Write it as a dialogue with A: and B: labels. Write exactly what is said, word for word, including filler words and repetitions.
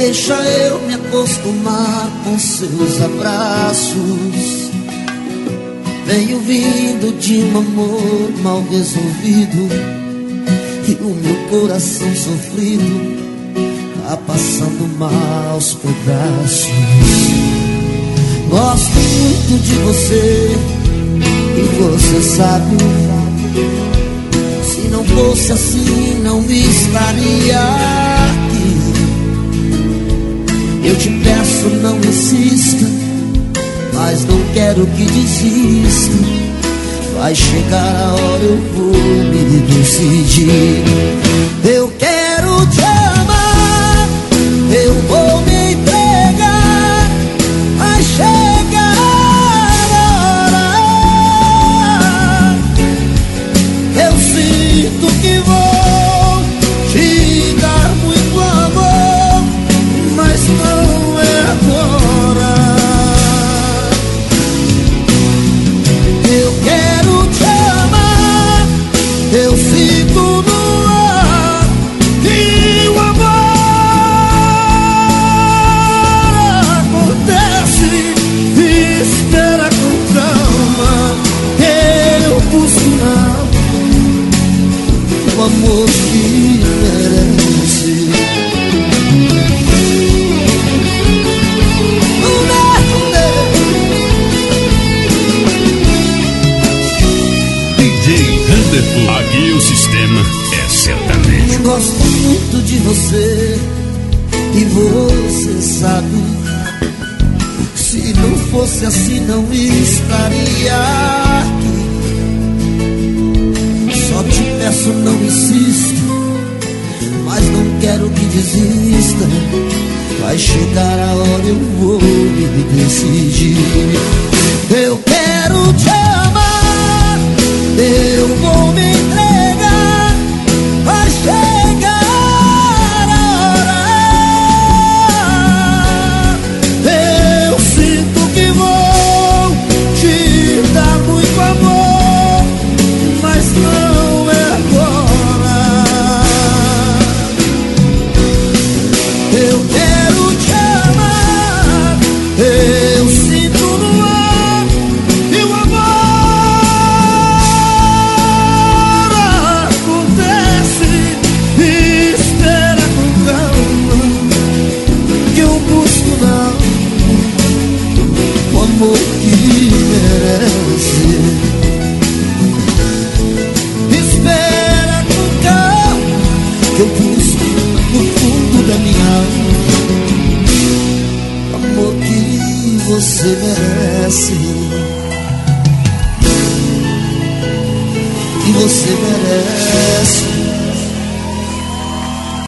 A: Deixa eu me acostumar com seus abraços. Venho vindo de um amor mal resolvido, e o meu coração sofrido tá passando maus pedaços. Gosto muito de você e você sabe. Se não fosse assim não estaria aqui. Eu te peço, não insista, mas não quero que desista. Vai chegar a hora, eu vou me decidir. Eu quero te amar, eu vou me entregar. Vai chegar a hora, eu sinto que vou te dar muito amor, mas não é agora. Eu quero te amar, eu sinto no ar que o amor acontece. Espera com calma, eu busco o amor que merece.
B: D J Anderson, aqui o sistema é sertanejo.
A: Gosto muito de você e você sabe. Se não fosse assim não estaria aqui. Só te peço, não insista, mas não quero que desista. Vai chegar a hora, eu vou me decidir. Eu quero te amar, eu vou me entregar. Vai chegar a hora, eu sinto que vou te dar muito amor, mas não é agora. Eu quero te amar, eu sinto no ar e o amor acontece. Espera com calma, que eu busco não o amor que merece. Espera com calma, que eu busco no fundo da minha alma o amor que você merece. Que você merece.